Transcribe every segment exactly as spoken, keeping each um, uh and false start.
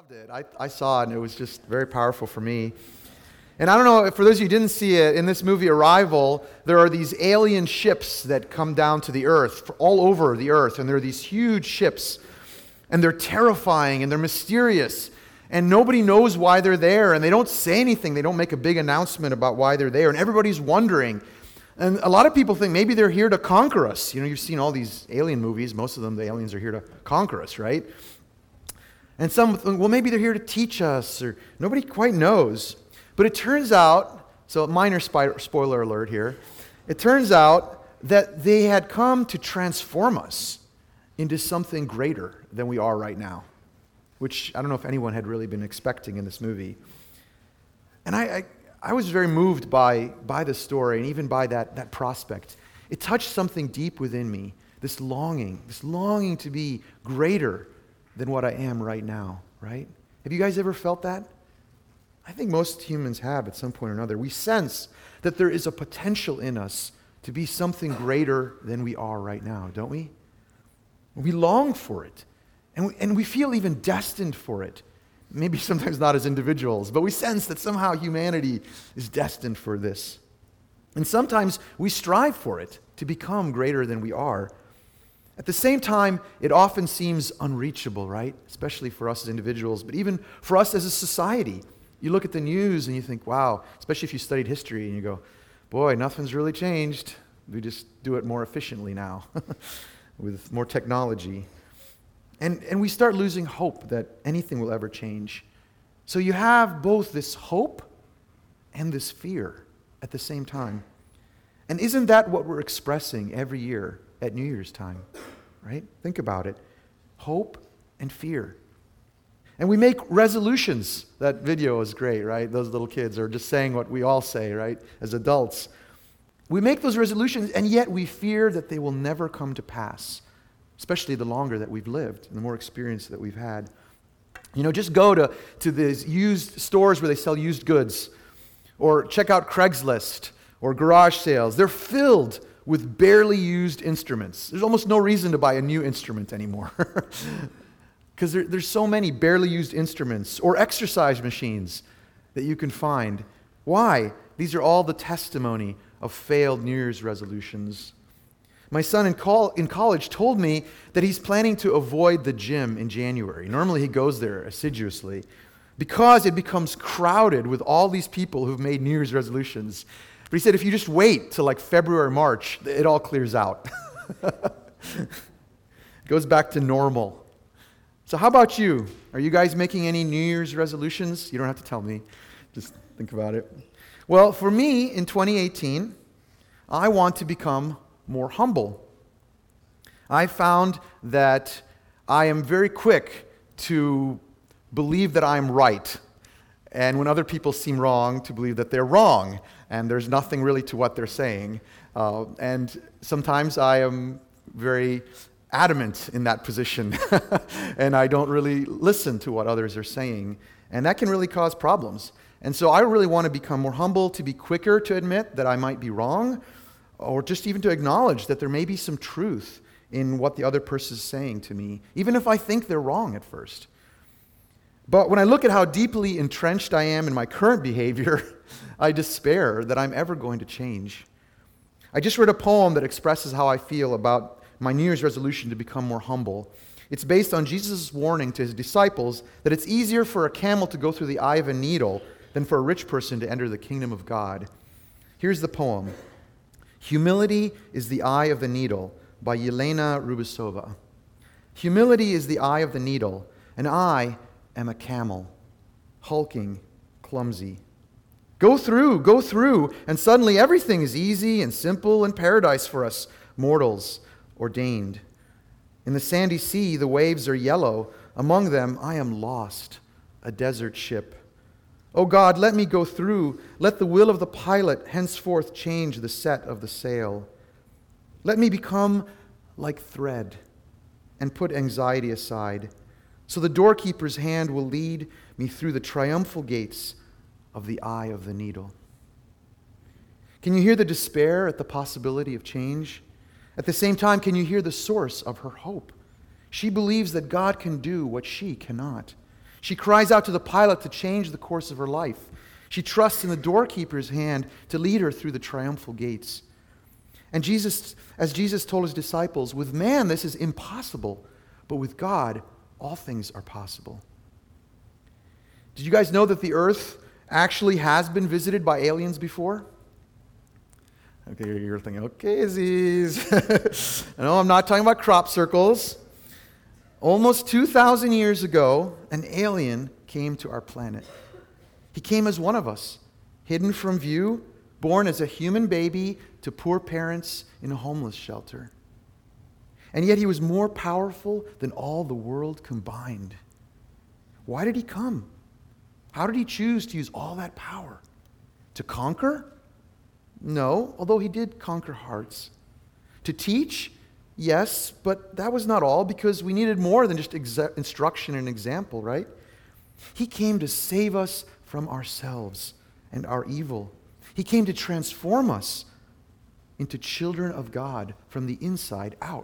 loved it. I, I saw it, and it was just very powerful for me. And I don't know, for those of you who didn't see it, in this movie Arrival, there are these alien ships that come down to the earth, all over the earth, and there are these huge ships, and they're terrifying, and they're mysterious, and nobody knows why they're there, and they don't say anything. They don't make a big announcement about why they're there, and everybody's wondering. And a lot of people think maybe they're here to conquer us. You know, you've seen all these alien movies. Most of them, the aliens are here to conquer us, right? And some think, well, maybe they're here to teach us, or nobody quite knows. But it turns out, so minor spy, spoiler alert here, it turns out that they had come to transform us into something greater than we are right now, which I don't know if anyone had really been expecting in this movie. And I, I, I was very moved by, by the story and even by that, that prospect. It touched something deep within me, this longing, this longing to be greater than what I am right now, right? Have you guys ever felt that? I think most humans have at some point or another. We sense that there is a potential in us to be something greater than we are right now, don't we? We long for it, and we, and we feel even destined for it. Maybe sometimes not as individuals, but we sense that somehow humanity is destined for this. And sometimes we strive for it, to become greater than we are. At the same time, it often seems unreachable, right? Especially for us as individuals, but even for us as a society. You look at the news and you think, wow, especially if you studied history, and you go, boy, nothing's really changed. We just do it more efficiently now with more technology. And, and we start losing hope that anything will ever change. So you have both this hope and this fear at the same time. And isn't that what we're expressing every year at New Year's time, right? Think about it. Hope and fear. And we make resolutions. That video is great, right? Those little kids are just saying what we all say, right, as adults. We make those resolutions, and yet we fear that they will never come to pass, especially the longer that we've lived and the more experience that we've had. You know, just go to, to these used stores where they sell used goods, or check out Craigslist or garage sales. They're filled with barely used instruments. There's almost no reason to buy a new instrument anymore because there, there's so many barely used instruments or exercise machines that you can find. Why? These are all the testimony of failed New Year's resolutions. My son in, col- in college told me that he's planning to avoid the gym in January. Normally he goes there assiduously because it becomes crowded with all these people who've made New Year's resolutions. But he said if you just wait till like February or March, it all clears out. It goes back to normal. So how about you? Are you guys making any New Year's resolutions? You don't have to tell me. Just think about it. Well, for me in twenty eighteen, I want to become more humble. I found that I am very quick to believe that I'm right, and when other people seem wrong, to believe that they're wrong, and there's nothing really to what they're saying. Uh, and sometimes I am very adamant in that position, and I don't really listen to what others are saying, and that can really cause problems. And so I really want to become more humble, to be quicker to admit that I might be wrong, or just even to acknowledge that there may be some truth in what the other person is saying to me, even if I think they're wrong at first. But when I look at how deeply entrenched I am in my current behavior, I despair that I'm ever going to change. I just read a poem that expresses how I feel about my New Year's resolution to become more humble. It's based on Jesus' warning to his disciples that it's easier for a camel to go through the eye of a needle than for a rich person to enter the kingdom of God. Here's the poem. Humility is the eye of the needle, by Yelena Rubisova. Humility is the eye of the needle, and I am a camel, hulking, clumsy. Go through, go through, and suddenly everything is easy and simple and paradise for us mortals ordained. In the sandy sea, the waves are yellow. Among them, I am lost, a desert ship. O God, let me go through. Let the will of the pilot henceforth change the set of the sail. Let me become like thread and put anxiety aside, so the doorkeeper's hand will lead me through the triumphal gates of the eye of the needle. Can you hear the despair at the possibility of change? At the same time, can you hear the source of her hope? She believes that God can do what she cannot. She cries out to the pilot to change the course of her life. She trusts in the doorkeeper's hand to lead her through the triumphal gates. And Jesus, as Jesus told his disciples, with man this is impossible, but with God all things are possible. Did you guys know that the earth actually has been visited by aliens before? Okay, you're thinking, okay, Aziz. No, I'm not talking about crop circles. Almost two thousand years ago, an alien came to our planet. He came as one of us, hidden from view, born as a human baby to poor parents in a homeless shelter. And yet he was more powerful than all the world combined. Why did he come? How did he choose to use all that power? To conquer? No, although he did conquer hearts. To teach? Yes, but that was not all, because we needed more than just exa- instruction and example, right? He came to save us from ourselves and our evil. He came to transform us into children of God from the inside out.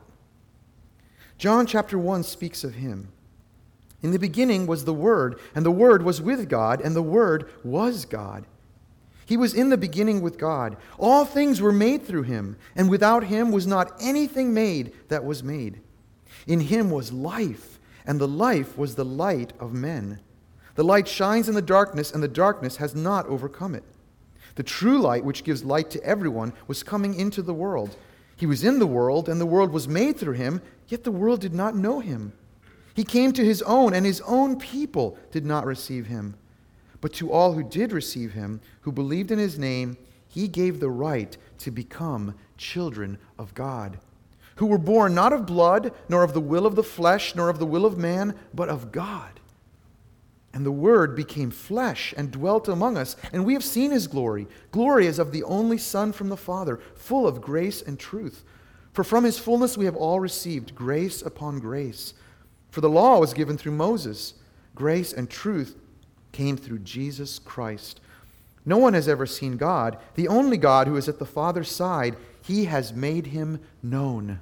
John chapter one speaks of him. In the beginning was the Word, and the Word was with God, and the Word was God. He was in the beginning with God. All things were made through him, and without him was not anything made that was made. In him was life, and the life was the light of men. The light shines in the darkness, and the darkness has not overcome it. The true light, which gives light to everyone, was coming into the world. He was in the world, and the world was made through him, yet the world did not know him. He came to his own, and his own people did not receive him. But to all who did receive him, who believed in his name, he gave the right to become children of God, who were born not of blood, nor of the will of the flesh, nor of the will of man, but of God. And the Word became flesh and dwelt among us, and we have seen his glory. Glory as of the only Son from the Father, full of grace and truth. For from his fullness we have all received grace upon grace. For the law was given through Moses. Grace and truth came through Jesus Christ. No one has ever seen God. The only God who is at the Father's side, he has made him known.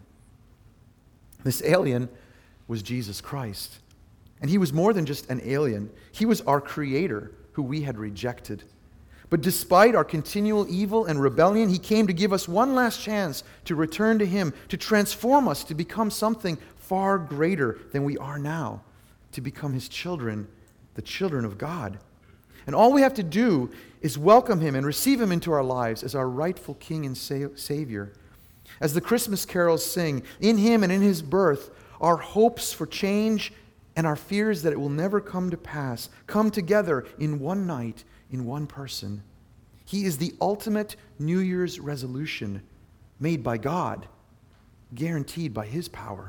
This alien was Jesus Christ. And he was more than just an alien. He was our Creator, who we had rejected. But despite our continual evil and rebellion, he came to give us one last chance to return to him, to transform us, to become something far greater than we are now, to become his children, the children of God. And all we have to do is welcome him and receive him into our lives as our rightful King and Savior. As the Christmas carols sing, in him and in his birth, our hopes for change and our fears that it will never come to pass come together in one night, in one person. He is the ultimate New Year's resolution made by God, guaranteed by his power.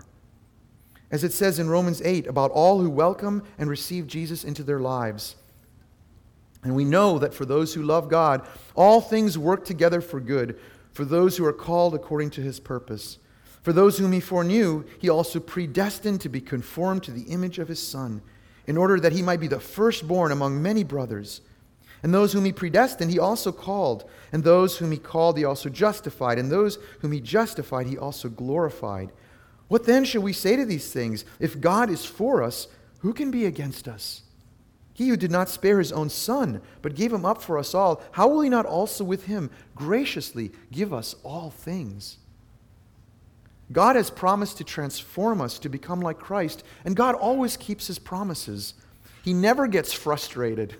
As it says in Romans eight about all who welcome and receive Jesus into their lives. And we know that for those who love God, all things work together for good, for those who are called according to his purpose. For those whom he foreknew, he also predestined to be conformed to the image of his Son, in order that he might be the firstborn among many brothers. And those whom he predestined, he also called. And those whom he called, he also justified. And those whom he justified, he also glorified. What then shall we say to these things? If God is for us, who can be against us? He who did not spare his own Son, but gave him up for us all, how will he not also with him graciously give us all things? God has promised to transform us to become like Christ, and God always keeps his promises. He never gets frustrated.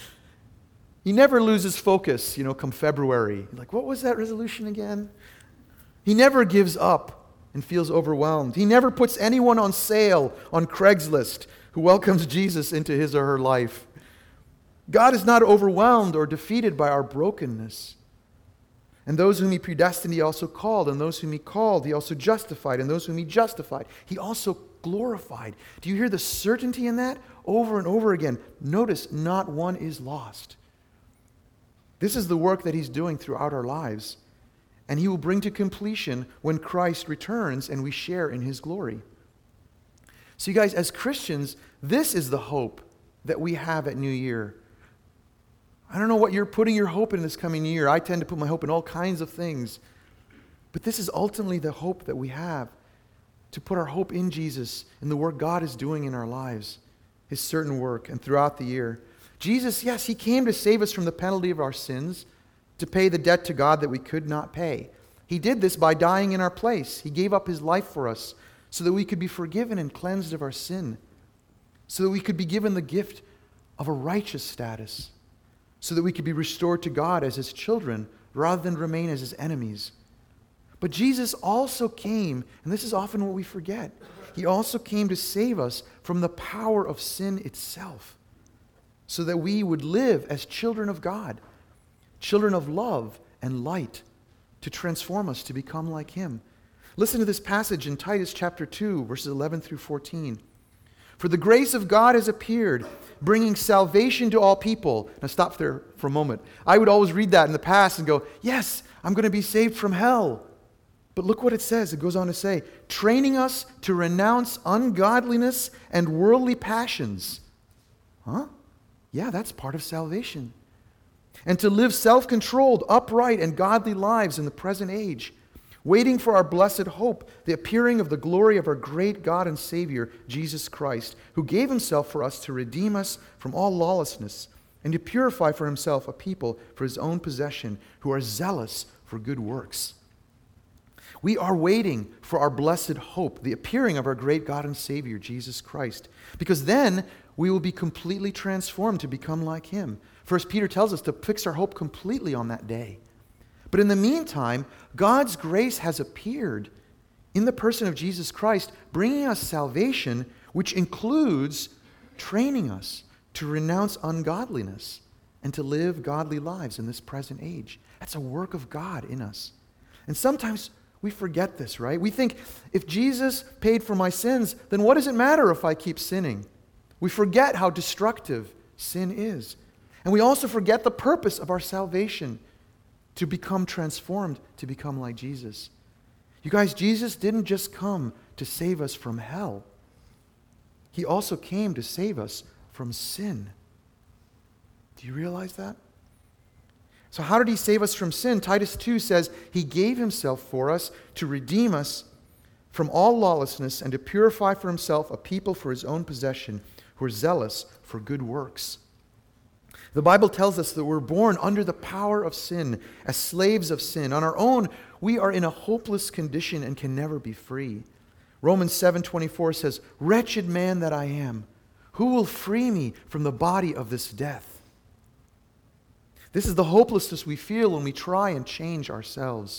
He never loses focus, you know, come February. Like, what was that resolution again? He never gives up and feels overwhelmed. He never puts anyone on sale on Craigslist who welcomes Jesus into his or her life. God is not overwhelmed or defeated by our brokenness. And those whom he predestined, he also called. And those whom he called, he also justified. And those whom he justified, he also glorified. Do you hear the certainty in that? Over and over again. Notice, not one is lost. This is the work that he's doing throughout our lives. And he will bring to completion when Christ returns and we share in his glory. So you guys, as Christians, this is the hope that we have at New Year. I don't know what you're putting your hope in this coming year. I tend to put my hope in all kinds of things. But this is ultimately the hope that we have, to put our hope in Jesus and the work God is doing in our lives. his certain work, and throughout the year. Jesus, yes, he came to save us from the penalty of our sins, to pay the debt to God that we could not pay. He did this by dying in our place. He gave up his life for us so that we could be forgiven and cleansed of our sin, so that we could be given the gift of a righteous status, so that we could be restored to God as his children rather than remain as his enemies. But Jesus also came, and this is often what we forget, he also came to save us from the power of sin itself, so that we would live as children of God, children of love and light, to transform us to become like him. Listen to this passage in Titus chapter two, verses eleven through fourteen. For the grace of God has appeared, bringing salvation to all people. Now stop there for a moment. I would always read that in the past and go, yes, I'm going to be saved from hell. But look what it says. It goes on to say, training us to renounce ungodliness and worldly passions. Huh? Yeah, that's part of salvation. And to live self-controlled, upright, and godly lives in the present age, waiting for our blessed hope, the appearing of the glory of our great God and Savior, Jesus Christ, who gave himself for us to redeem us from all lawlessness and to purify for himself a people for his own possession who are zealous for good works. We are waiting for our blessed hope, the appearing of our great God and Savior, Jesus Christ, because then we will be completely transformed to become like him. First Peter tells us to fix our hope completely on that day. But in the meantime, God's grace has appeared in the person of Jesus Christ, bringing us salvation, which includes training us to renounce ungodliness and to live godly lives in this present age. That's a work of God in us. And sometimes we forget this, right? We think, if Jesus paid for my sins, then what does it matter if I keep sinning? We forget how destructive sin is. And we also forget the purpose of our salvation, to become transformed, to become like Jesus. You guys, Jesus didn't just come to save us from hell. He also came to save us from sin. Do you realize that? So how did he save us from sin? Titus two says, he gave himself for us to redeem us from all lawlessness and to purify for himself a people for his own possession who are zealous for good works. The Bible tells us that we're born under the power of sin, as slaves of sin. On our own, we are in a hopeless condition and can never be free. Romans seven twenty-four says, wretched man that I am, who will free me from the body of this death? This is the hopelessness we feel when we try and change ourselves.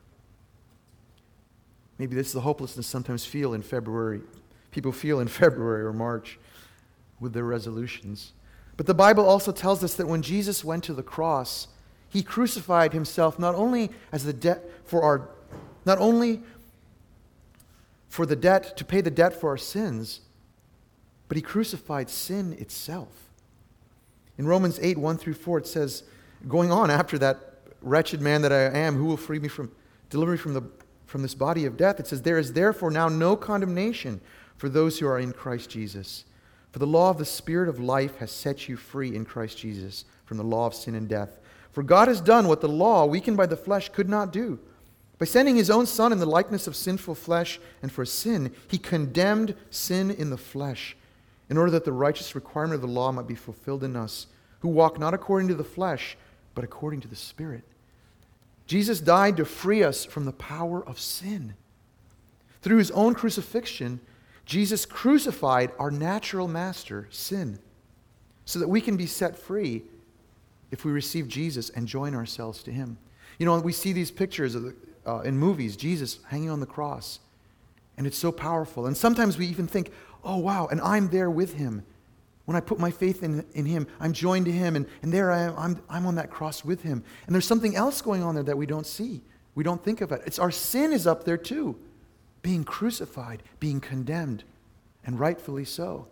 Maybe this is the hopelessness sometimes feel in February. People feel in February or March with their resolutions. But the Bible also tells us that when Jesus went to the cross, he crucified himself not only as the debt for our, not only for the debt, to pay the debt for our sins, but he crucified sin itself. In Romans eight, one through four, it says, going on after that, wretched man that I am, who will free me from, deliver me from the from this body of death? It says, there is therefore now no condemnation for those who are in Christ Jesus. For the law of the Spirit of life has set you free in Christ Jesus from the law of sin and death. For God has done what the law, weakened by the flesh, could not do. By sending his own Son in the likeness of sinful flesh, and for sin, he condemned sin in the flesh, in order that the righteous requirement of the law might be fulfilled in us, who walk not according to the flesh, but according to the Spirit. Jesus died to free us from the power of sin. Through his own crucifixion, Jesus crucified our natural master, sin, so that we can be set free if we receive Jesus and join ourselves to him. You know, we see these pictures of the, uh, in movies, Jesus hanging on the cross, and it's so powerful. And sometimes we even think, oh, wow, and I'm there with him. When I put my faith in, in him, I'm joined to him, and, and there I am, I'm, I'm on that cross with him. And there's something else going on there that we don't see. We don't think of it. It's our sin is up there too, being crucified, being condemned, and rightfully so.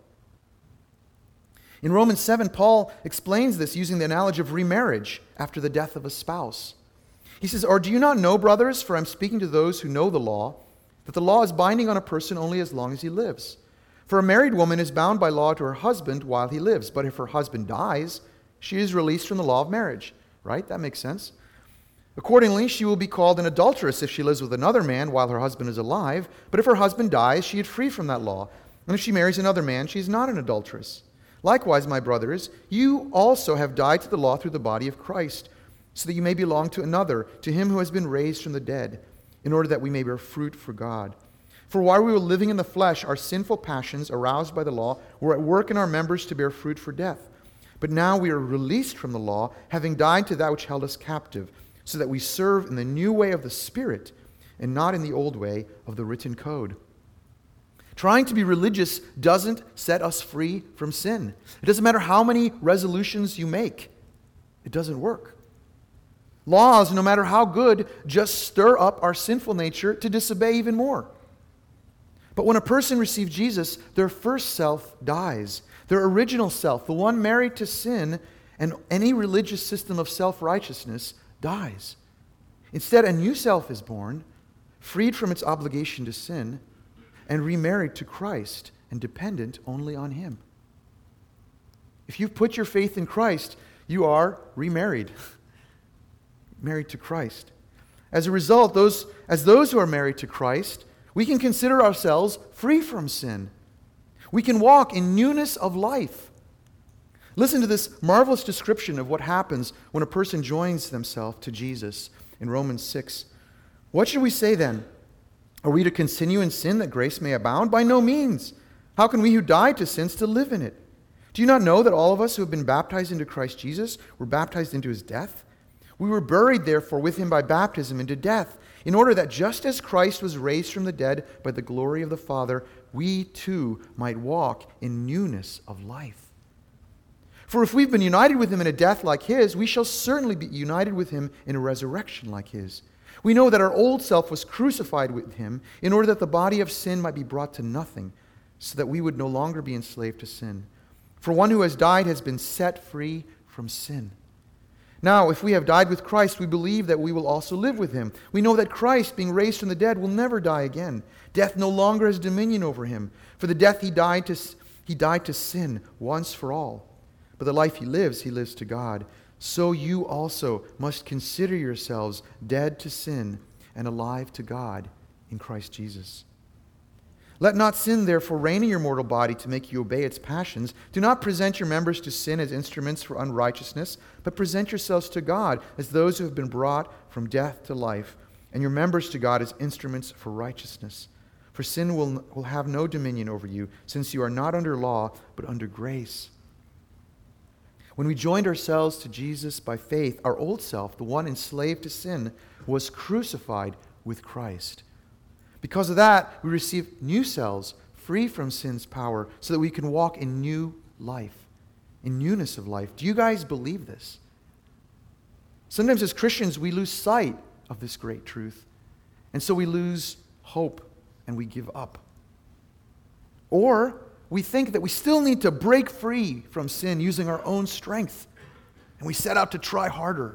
In Romans seven, Paul explains this using the analogy of remarriage after the death of a spouse. He says, or do you not know, brothers, for I'm speaking to those who know the law, that the law is binding on a person only as long as he lives. For a married woman is bound by law to her husband while he lives, but if her husband dies, she is released from the law of marriage. Right? That makes sense. Accordingly, she will be called an adulteress if she lives with another man while her husband is alive, but if her husband dies, she is free from that law. And if she marries another man, she is not an adulteress. Likewise, my brothers, you also have died to the law through the body of Christ, so that you may belong to another, to him who has been raised from the dead, in order that we may bear fruit for God. For while we were living in the flesh, our sinful passions, aroused by the law, were at work in our members to bear fruit for death. But now we are released from the law, having died to that which held us captive, so that we serve in the new way of the Spirit, and not in the old way of the written code. Trying to be religious doesn't set us free from sin. It doesn't matter how many resolutions you make. It doesn't work. Laws, no matter how good, just stir up our sinful nature to disobey even more. But when a person receives Jesus, their first self dies. Their original self, the one married to sin and any religious system of self-righteousness, dies. Instead, a new self is born, freed from its obligation to sin, and remarried to Christ and dependent only on Him. If you've put your faith in Christ, you are remarried, married to Christ. As a result, those, as those who are married to Christ, we can consider ourselves free from sin. We can walk in newness of life. Listen to this marvelous description of what happens when a person joins themselves to Jesus in Romans six. What should we say then? Are we to continue in sin that grace may abound? By no means. How can we who died to sin still live in it? Do you not know that all of us who have been baptized into Christ Jesus were baptized into His death? We were buried, therefore, with Him by baptism into death, in order that just as Christ was raised from the dead by the glory of the Father, we too might walk in newness of life. For if we've been united with Him in a death like His, we shall certainly be united with Him in a resurrection like His. We know that our old self was crucified with Him in order that the body of sin might be brought to nothing, so that we would no longer be enslaved to sin. For one who has died has been set free from sin. Now, if we have died with Christ, we believe that we will also live with Him. We know that Christ, being raised from the dead, will never die again. Death no longer has dominion over Him. For the death He died to, he died to sin once for all. But the life He lives, He lives to God. So you also must consider yourselves dead to sin and alive to God in Christ Jesus. Let not sin, therefore, reign in your mortal body to make you obey its passions. Do not present your members to sin as instruments for unrighteousness, but present yourselves to God as those who have been brought from death to life, and your members to God as instruments for righteousness. For sin will, will have no dominion over you, since you are not under law, but under grace. When we joined ourselves to Jesus by faith, our old self, the one enslaved to sin, was crucified with Christ. Because of that, we receive new selves, free from sin's power, so that we can walk in new life, in newness of life. Do you guys believe this? Sometimes as Christians, we lose sight of this great truth, and so we lose hope and we give up. Or we think that we still need to break free from sin using our own strength, and we set out to try harder.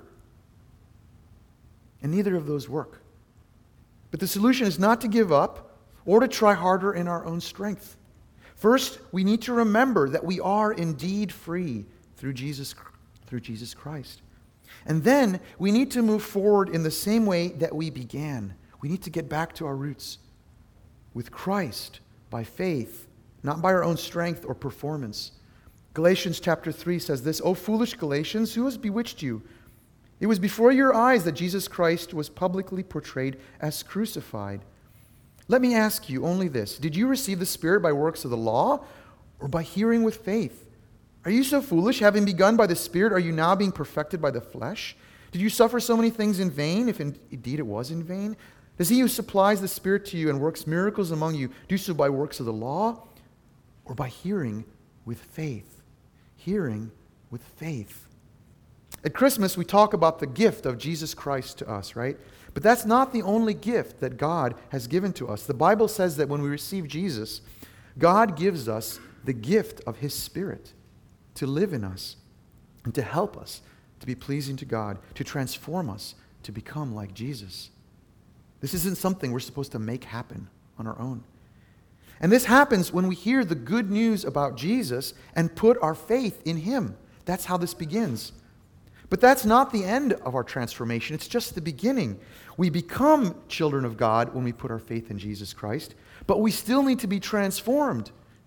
And neither of those work. But the solution is not to give up or to try harder in our own strength. First, we need to remember that we are indeed free through Jesus, through Jesus Christ. And then we need to move forward in the same way that we began. We need to get back to our roots with Christ by faith, not by our own strength or performance. Galatians chapter three says this, O foolish Galatians, who has bewitched you? It was before your eyes that Jesus Christ was publicly portrayed as crucified. Let me ask you only this. Did you receive the Spirit by works of the law or by hearing with faith? Are you so foolish? Having begun by the Spirit, are you now being perfected by the flesh? Did you suffer so many things in vain, if indeed it was in vain? Does He who supplies the Spirit to you and works miracles among you do so by works of the law or by hearing with faith? Hearing with faith. At Christmas, we talk about the gift of Jesus Christ to us, right? But that's not the only gift that God has given to us. The Bible says that when we receive Jesus, God gives us the gift of His Spirit to live in us and to help us to be pleasing to God, to transform us to become like Jesus. This isn't something we're supposed to make happen on our own. And this happens when we hear the good news about Jesus and put our faith in Him. That's how this begins. But that's not the end of our transformation. It's just the beginning. We become children of God when we put our faith in Jesus Christ, but we still need to be transformed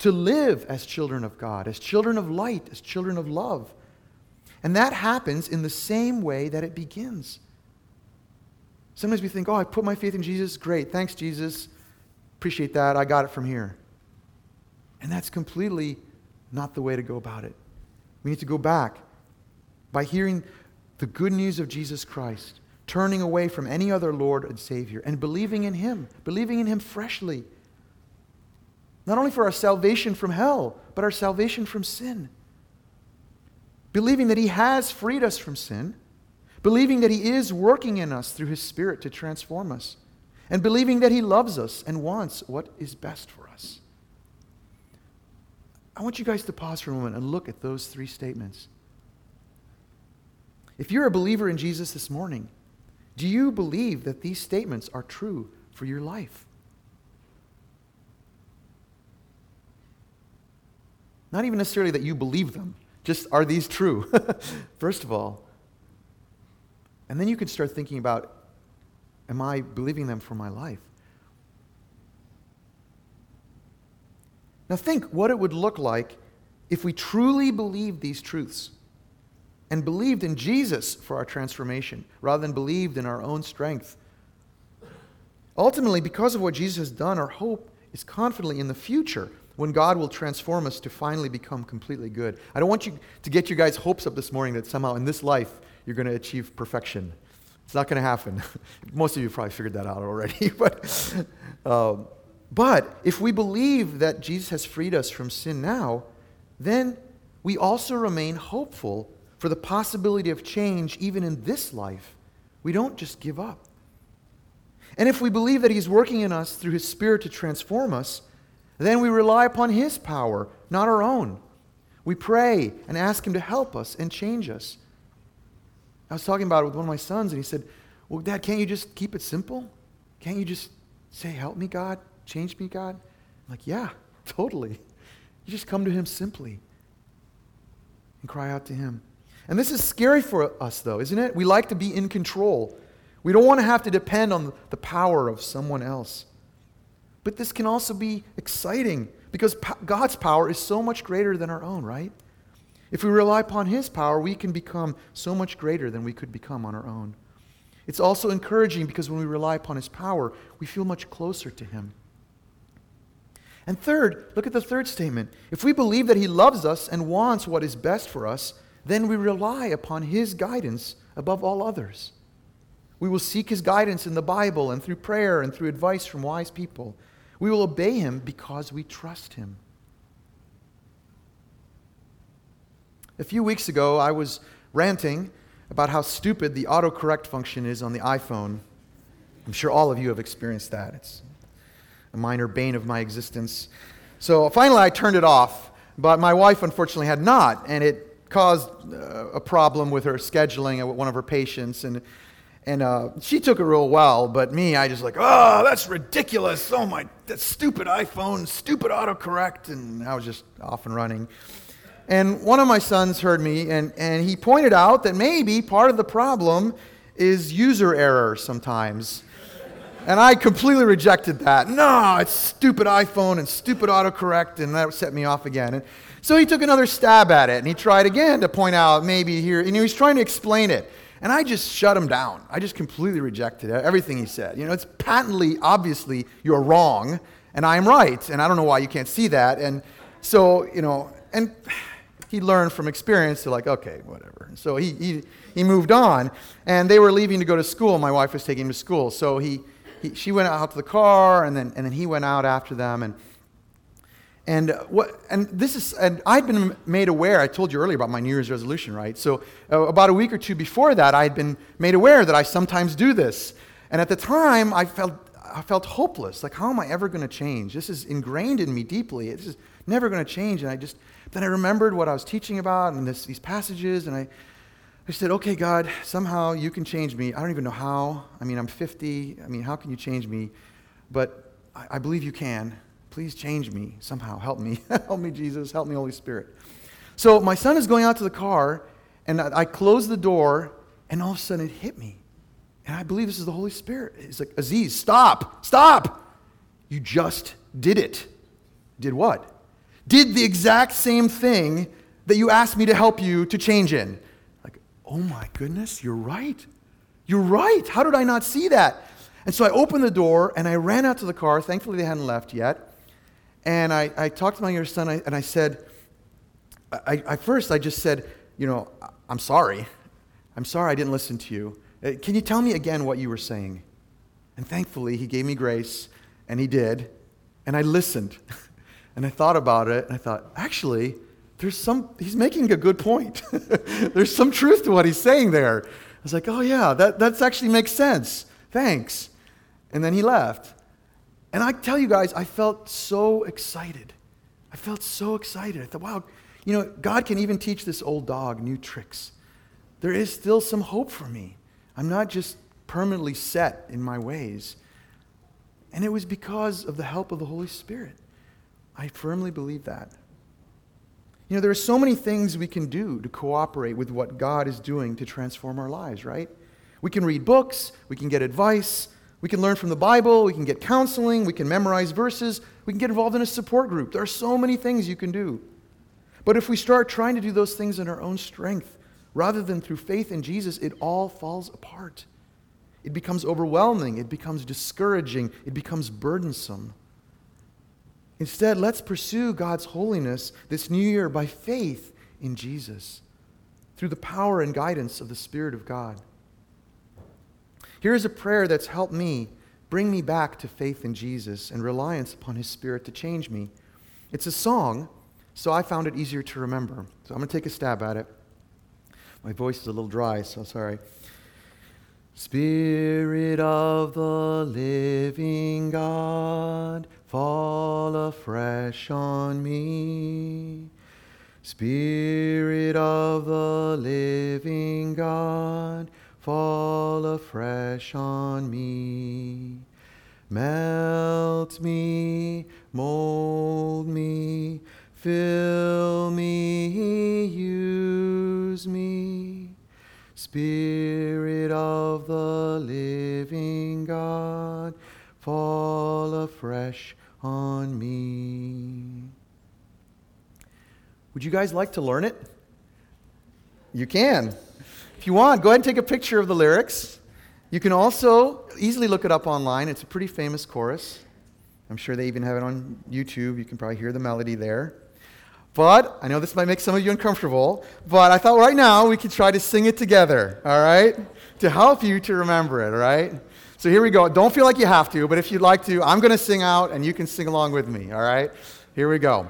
to live as children of God, as children of light, as children of love. And that happens in the same way that it begins. Sometimes we think, oh, I put my faith in Jesus. Great. Thanks, Jesus. Appreciate that. I got it from here. And that's completely not the way to go about it. We need to go back by hearing the good news of Jesus Christ, turning away from any other Lord and Savior, and believing in Him, believing in Him freshly. Not only for our salvation from hell, but our salvation from sin. Believing that He has freed us from sin, believing that He is working in us through His Spirit to transform us, and believing that He loves us and wants what is best for us. I want you guys to pause for a moment and look at those three statements. If you're a believer in Jesus this morning, do you believe that these statements are true for your life? Not even necessarily that you believe them, just are these true, first of all. And then you can start thinking about, am I believing them for my life? Now think what it would look like if we truly believed these truths and believed in Jesus for our transformation rather than believed in our own strength. Ultimately, because of what Jesus has done, our hope is confidently in the future when God will transform us to finally become completely good. I don't want you to get your guys' hopes up this morning that somehow in this life you're going to achieve perfection. It's not going to happen. Most of you probably figured that out already. but, um, but if we believe that Jesus has freed us from sin now, then we also remain hopeful for the possibility of change even in this life. We don't just give up. And if we believe that He's working in us through His Spirit to transform us, then we rely upon His power, not our own. We pray and ask Him to help us and change us. I was talking about it with one of my sons, and he said, well, Dad, can't you just keep it simple? Can't you just say, help me, God? Change me, God? I'm like, yeah, totally. You just come to Him simply and cry out to Him. And this is scary for us, though, isn't it? We like to be in control. We don't want to have to depend on the power of someone else. But this can also be exciting because God's power is so much greater than our own, right? If we rely upon His power, we can become so much greater than we could become on our own. It's also encouraging because when we rely upon His power, we feel much closer to Him. And third, look at the third statement. If we believe that He loves us and wants what is best for us, then we rely upon His guidance above all others. We will seek His guidance in the Bible and through prayer and through advice from wise people. We will obey Him because we trust Him. A few weeks ago, I was ranting about how stupid the autocorrect function is on the iPhone. I'm sure all of you have experienced that. It's a minor bane of my existence. So finally I turned it off, but my wife unfortunately had not, and it caused uh, a problem with her scheduling with one of her patients, and and uh, she took it real well, but me, I just like, oh, that's ridiculous, oh my, that stupid iPhone, stupid autocorrect, and I was just off and running. And one of my sons heard me, and, and he pointed out that maybe part of the problem is user error sometimes. And I completely rejected that. No, it's stupid iPhone and stupid autocorrect, and that set me off again. And so he took another stab at it, and he tried again to point out maybe here, and he was trying to explain it. And I just shut him down. I just completely rejected everything he said. You know, it's patently, obviously, you're wrong, and I'm right, and I don't know why you can't see that. And so, you know, and he learned from experience to like, okay, whatever. And so he, he he moved on, and they were leaving to go to school. My wife was taking him to school, so he, he she went out to the car, and then and then he went out after them, and and what and this is and I'd been made aware. I told you earlier about my New Year's resolution, right? So uh, about a week or two before that, I had been made aware that I sometimes do this, and at the time, I felt I felt hopeless. Like, how am I ever going to change? This is ingrained in me deeply. This is never going to change, and I just. Then I remembered what I was teaching about and this, these passages, and I, I said, okay, God, somehow you can change me. I don't even know how. I mean, I'm fifty. I mean, how can you change me? But I, I believe you can. Please change me somehow. Help me. Help me, Jesus. Help me, Holy Spirit. So my son is going out to the car, and I, I close the door, and all of a sudden it hit me. And I believe this is the Holy Spirit. It's like, Aziz, stop. Stop. You just did it. Did what? did the exact same thing that you asked me to help you to change in. Like, oh my goodness, you're right. You're right. How did I not see that? And so I opened the door and I ran out to the car. Thankfully, they hadn't left yet. And I, I talked to my younger son and I said, I, I first I just said, you know, I'm sorry. I'm sorry I didn't listen to you. Uh, Can you tell me again what you were saying? And thankfully, he gave me grace, and he did. And I listened. And I thought about it, and I thought, actually, there's some, he's making a good point. There's some truth to what he's saying there. I was like, oh yeah, that that's actually makes sense. Thanks. And then he left. And I tell you guys, I felt so excited. I felt so excited. I thought, wow, you know, God can even teach this old dog new tricks. There is still some hope for me. I'm not just permanently set in my ways. And it was because of the help of the Holy Spirit. I firmly believe that. You know, there are so many things we can do to cooperate with what God is doing to transform our lives, right? We can read books, we can get advice, we can learn from the Bible, we can get counseling, we can memorize verses, we can get involved in a support group. There are so many things you can do. But if we start trying to do those things in our own strength, rather than through faith in Jesus, it all falls apart. It becomes overwhelming, it becomes discouraging, it becomes burdensome. Instead, let's pursue God's holiness this new year by faith in Jesus, through the power and guidance of the Spirit of God. Here's a prayer that's helped me bring me back to faith in Jesus and reliance upon His Spirit to change me. It's a song, so I found it easier to remember. So I'm going to take a stab at it. My voice is a little dry, so sorry. Spirit of the living God, fall afresh on me. Spirit of the living God, fall afresh on me. Melt me, mold me, fill me, use me. Spirit of the living God, fall afresh on me. Would you guys like to learn it? You can. If you want, go ahead and take a picture of the lyrics. You can also easily look it up online. It's a pretty famous chorus. I'm sure they even have it on YouTube. You can probably hear the melody there. But I know this might make some of you uncomfortable, but I thought right now we could try to sing it together, all right? To help you to remember it, all right? So here we go. Don't feel like you have to, but if you'd like to, I'm going to sing out and you can sing along with me, all right? Here we go.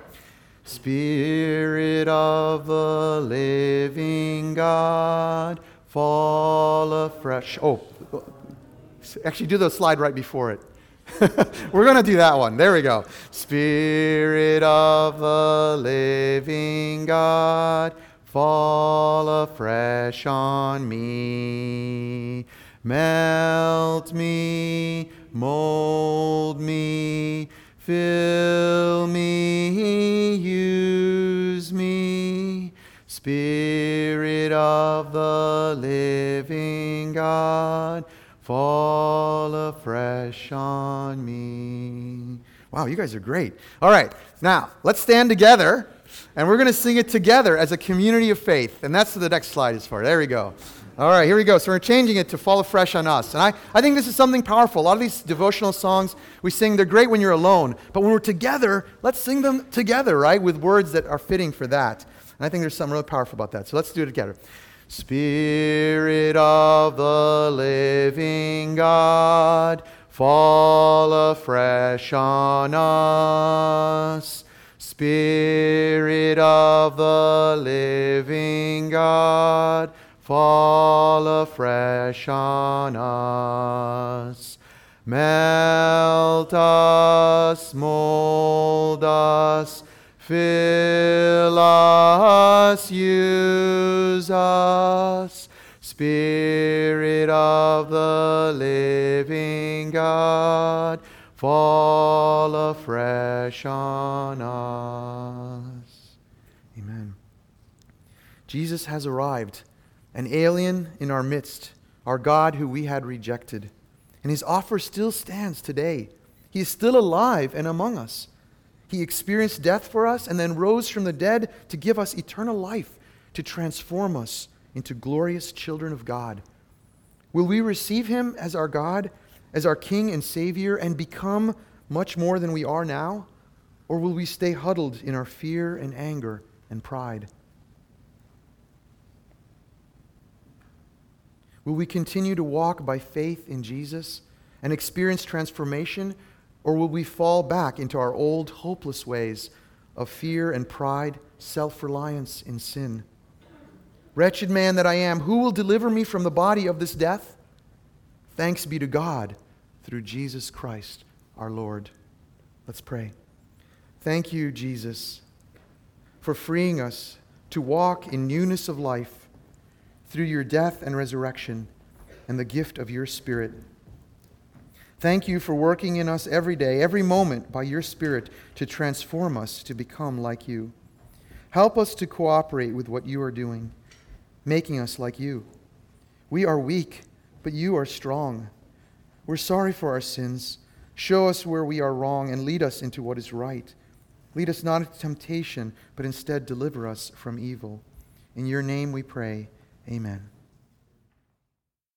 Spirit of the living God, fall afresh. Oh, actually do the slide right before it. We're going to do that one. There we go. Spirit of the living God, fall afresh on me. Melt me, mold me, fill me, use me. Spirit of the living God, fall afresh on me. Wow, you guys are great. All right, now let's stand together, and we're going to sing it together as a community of faith. And that's what the next slide is for. There we go. All right, here we go. So we're changing it to fall afresh on us. And I, I think this is something powerful. A lot of these devotional songs we sing, they're great when you're alone. But when we're together, let's sing them together, right, with words that are fitting for that. And I think there's something really powerful about that. So let's do it together. Spirit of the living God, fall afresh on us. Spirit of the living God, fall afresh on us. Melt us, mold us, fill us, use us. Spirit of the living God, fall afresh on us. Amen. Jesus has arrived, an alien in our midst, our God who we had rejected. And His offer still stands today. He is still alive and among us. He experienced death for us and then rose from the dead to give us eternal life, to transform us into glorious children of God. Will we receive him as our God, as our King and Savior, and become much more than we are now? Or will we stay huddled in our fear and anger and pride? Will we continue to walk by faith in Jesus and experience transformation, or will we fall back into our old hopeless ways of fear and pride, self-reliance in sin? Wretched man that I am, who will deliver me from the body of this death? Thanks be to God through Jesus Christ our Lord. Let's pray. Thank you, Jesus, for freeing us to walk in newness of life through your death and resurrection and the gift of your Spirit. Thank you for working in us every day, every moment by your Spirit to transform us to become like you. Help us to cooperate with what you are doing, making us like you. We are weak, but you are strong. We're sorry for our sins. Show us where we are wrong and lead us into what is right. Lead us not into temptation, but instead deliver us from evil. In your name we pray. Amen.